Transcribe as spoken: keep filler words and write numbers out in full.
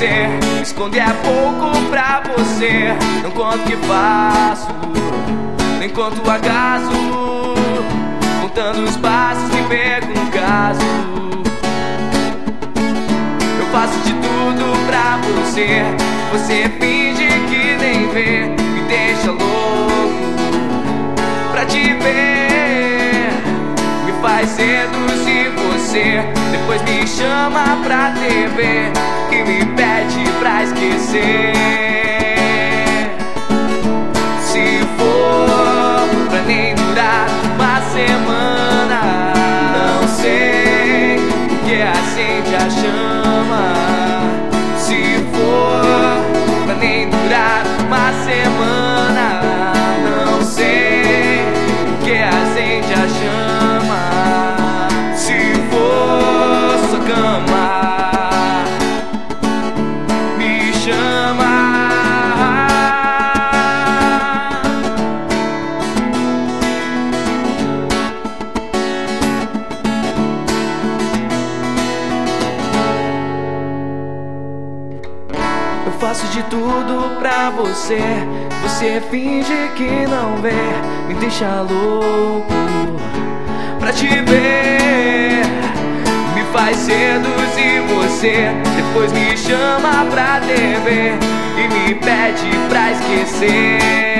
você. Esconder é pouco pra você. Não conto o que faço, nem conto o acaso. Contando os passos me pego um caso. Eu faço de tudo pra você. Você finge que nem vê, me deixa louco pra te ver. Me faz seduzir você, depois me chama pra T V e me pede pra esquecer. Se for pra nem durar uma semana, não sei o que acende a chama. Se for pra nem durar uma semana, não sei o que acende a chama. Se for sua cama, me chama. Eu faço de tudo pra você. Você finge que não vê, me deixa louco pra te ver. Me faz seduzir você, depois me chama pra T V e me pede pra esquecer.